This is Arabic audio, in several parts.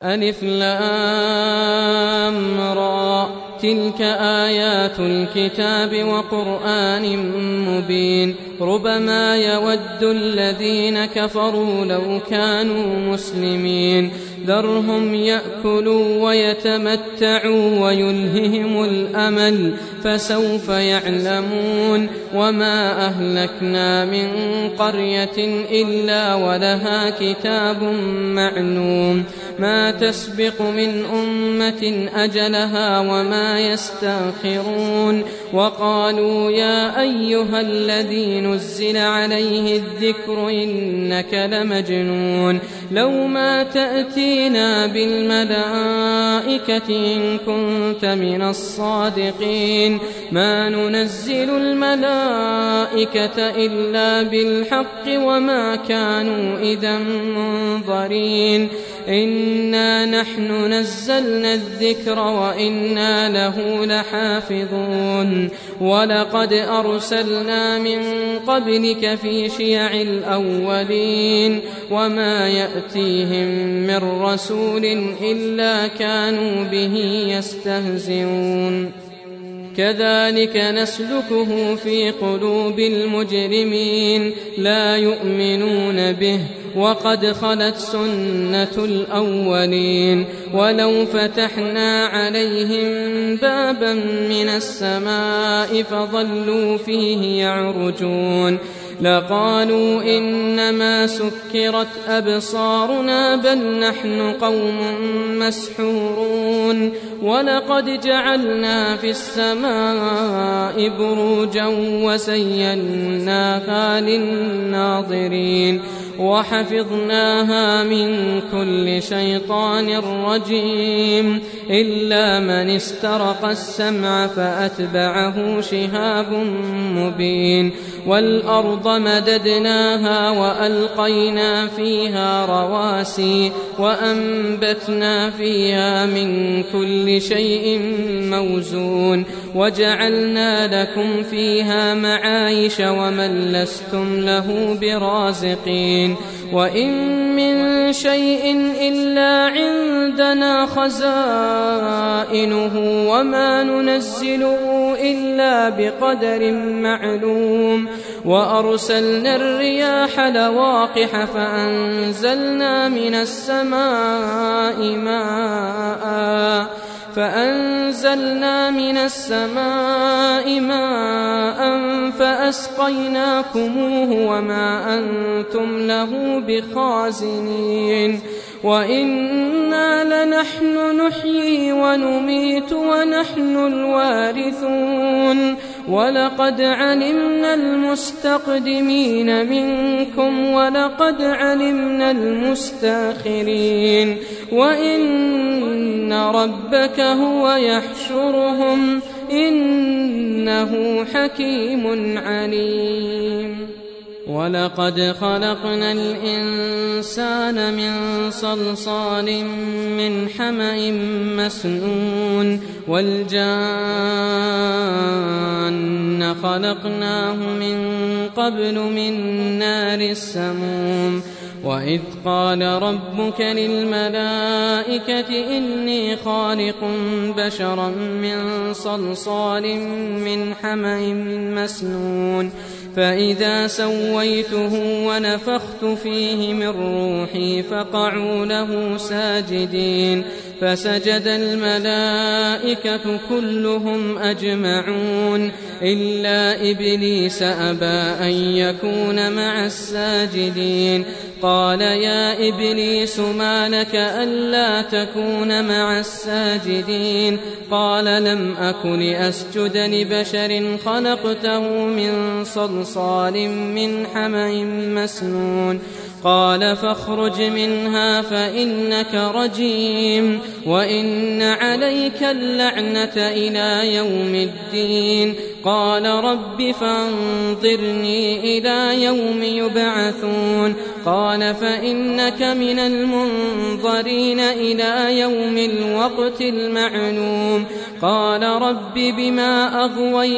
ألف لام را تلك آيات الكتاب وقرآن مبين ربما يود الذين كفروا لو كانوا مسلمين ذرهم يأكلوا ويتمتعوا ويلههم الأمل فسوف يعلمون وما أهلكنا من قرية إلا ولها كتاب معلوم ما تسبق من أمة أجلها وما يستأخرون وقالوا يا أيها الذي نزل عليه الذكر إنك لمجنون لو ما تأتينا بالملائكة إن كنت من الصادقين ما ننزل الملائكة إلا بالحق وما كانوا إذا منظرين إنا نحن نزلنا الذكر وإنا له لحافظون ولقد أرسلنا من قبلك في شيع الأولين وما يأتيهم من رسول إلا كانوا به يستهزئون كذلك نسلكه في قلوب المجرمين لا يؤمنون به وقد خلت سنة الأولين ولو فتحنا عليهم بابا من السماء فظلوا فيه يعرجون لقالوا إنما سكرت أبصارنا بل نحن قوم مسحورون ولقد جعلنا في السماء بروجا وزيناها للناظرين وحفظناها من كل شيطان رجيم إلا من استرق السمع فأتبعه شهاب مبين والأرض مددناها وألقينا فيها رواسي وأنبتنا فيها من كل شيء موزون وجعلنا لكم فيها معايش ومن لستم له برازقين وإن من شيء إلا عندنا خزائنه وما ننزله إلا بقدر معلوم وأرسلنا الرياح لواقح فأنزلنا من السماء ماء فأسقيناكموه وما أنتم له بخازنين وإنا لنحن نحيي ونميت ونحن الوارثون ولقد علمنا المستقدمين منكم ولقد علمنا المستاخرين وإن ربك هو يحشرهم إنه حكيم عليم ولقد خلقنا الإنسان من صلصال من حمأ مسنون والجان خلقناه من قبل من نار السموم وإذ قال ربك للملائكة إني خالق بشرا من صلصال من حمأ مسنون فإذا سويته ونفخت فيه من روحي فقعوا له ساجدين فسجد الملائكة كلهم أجمعون إلا إبليس أبى أن يكون مع الساجدين قال يا إبليس ما لك ألا تكون مع الساجدين قال لم أك لأسجد لبشر خلقته من صلصال من حمأ مسنون قال فاخرج منها فإنك رجيم وإن عليك اللعنة إلى يوم الدين قال رب فانظرني إلى يوم يبعثون قال فإنك من المنظرين إلى يوم الوقت المعلوم قال رب بما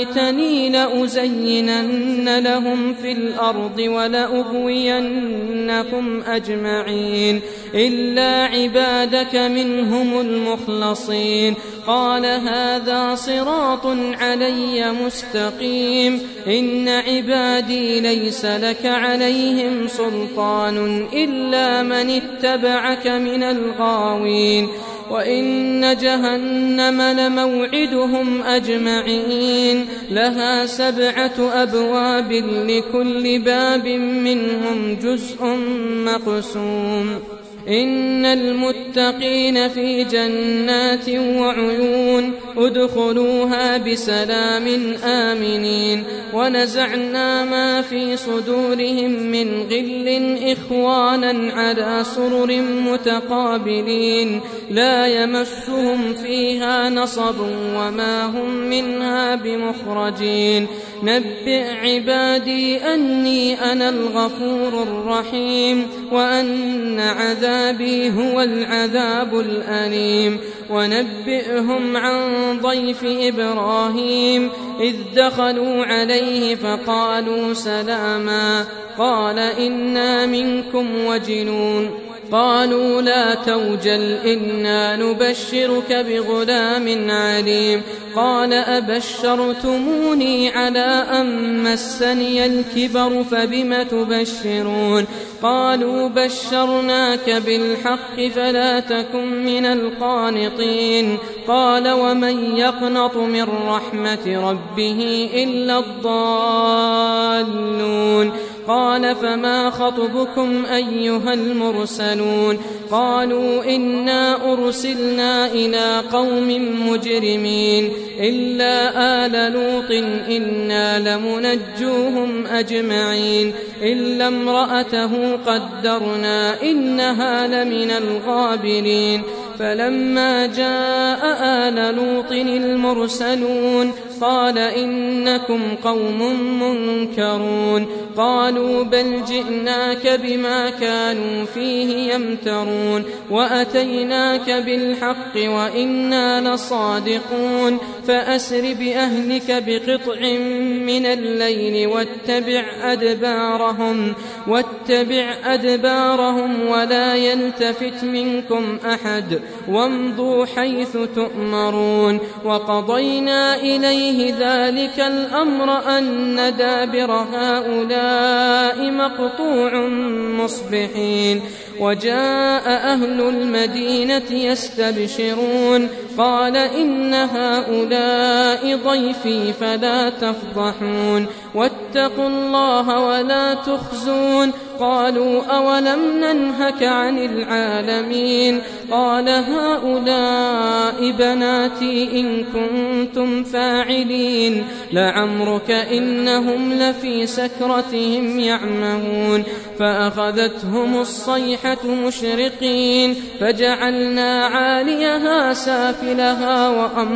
أغويتني لأزينن لهم في الأرض ولأغوينهم لنستغفرنكم أجمعين إلا عبادك منهم المخلصين. قال هذا صراط علي مستقيم. إن عبادي ليس لك عليهم سلطان إلا من اتبعك من الغاوين. وإن جهنم لموعدهم أجمعين لها 7 أبواب لكل باب منهم جزء مقسوم. إن المتقين في جنات وعيون ادخلوها بسلام آمنين. ونزعنا ما في صدورهم من غل إخوانا على سرر متقابلين لا يمسهم فيها نصب وما هم منها بمخرجين. نبئ عبادي أني أنا الغفور الرحيم وأن عذابي هو العذاب الأليم. ونبئهم عن ضيف إبراهيم إذ دخلوا عليه فقالوا سلاما قال إنا منكم وجلون. قالوا لا توجل إنا نبشرك بغلام عليم. قال أبشرتموني على أن مسني الكبر فبم تبشرون. قالوا بشرناك بالحق فلا تكن من القانطين. قال ومن يقنط من رحمة ربه إلا الضالون. قال فما خطبكم أيها المرسلون؟ قالوا إنا أرسلنا إلى قوم مجرمين إلا آل لوط إنا لمنجوهم أجمعين إلا امرأته قدرنا إنها لمن الغابرين. فلما جاء آل لوط المرسلون قال إنكم قوم منكرون. قالوا بل جئناك بما كانوا فيه يمترون وأتيناك بالحق وإنا لصادقون. فأسر بأهلك بقطع من الليل واتبع أدبارهم ولا يلتفت منكم أحد وامضوا حيث تؤمرون. وقضينا إليه ذلك الأمر أن دابر هؤلاء مقطوع مصبحين. وجاء أهل المدينة يستبشرون قال إن هؤلاء ضيفي فلا تفضحون واتقوا الله ولا تخزون. قالوا أولم ننهك عن العالمين؟ قال هؤلاء بناتي إن كنتم فاعلين. لعمرك إنهم لفي سكرتهم يعمهون. فأخذتهم الصيحة مشرقين فجعلنا عاليها سافلها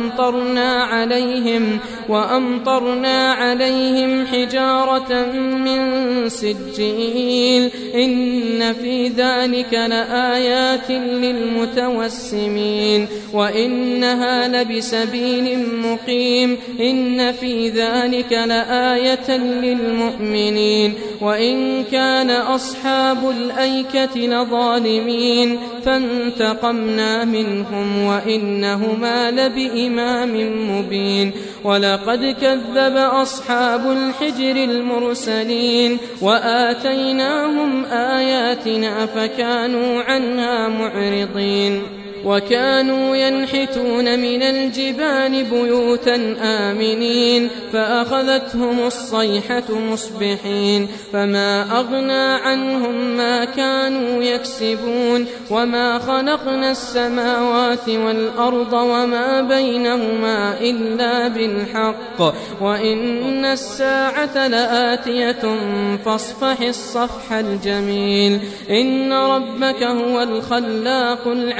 وأمطرنا عليهم حجارة من سجيل. إن في ذلك لآيات للمتوسمين وإنها لبسبيل مقيم. إن في ذلك لآية للمؤمنين. وإن كان أصحاب الأيكة لظالمين فانتقمنا منهم وإنهما لبإمام مبين. ولقد كذب أصحاب الحجر المرسلين وآتيناهم آياتنا فكانوا عنها معرضين. وكانوا ينحتون من الجبال بيوتا آمنين فأخذتهم الصيحة مصبحين فما أغنى عنهم ما كانوا يكسبون. وما خلقنا السماوات والأرض وما بينهما إلا بالحق وإن الساعة لآتية فاصفح الصفح الجميل. إن ربك هو الخلاق العليم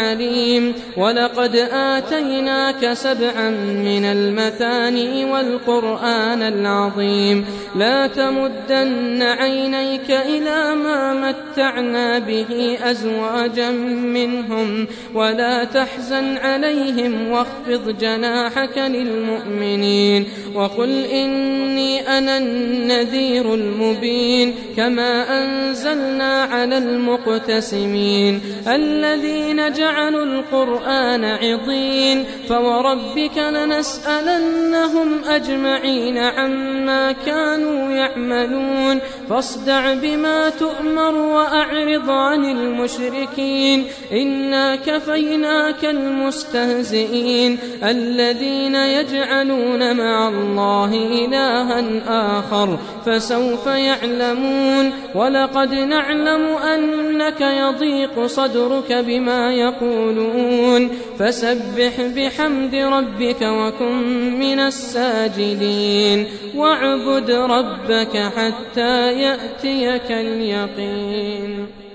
حكيم ولقد آتيناك 7 من المثاني والقرآن العظيم لا تمدن عينيك إلى ما متعنا به أزواجا منهم ولا تحزن عليهم واخفض جناحك للمؤمنين وقل إني أنا النذير المبين كما أنزلنا على المقتسمين الذين جعلوا القرآن عضين فوربك لنسألنهم أجمعين عما كانوا يعملون فاصدع بما تؤمر وأعرض عن المشركين إنا كفيناك المستهزئين الذين يجعلون مع الله إلها آخر فسوف يعلمون ولقد نعلم أنك يضيق صدرك بما يقولون فسبح بحمد ربك وكن من الساجدين واعبد ربك حتى يأتيك اليقين.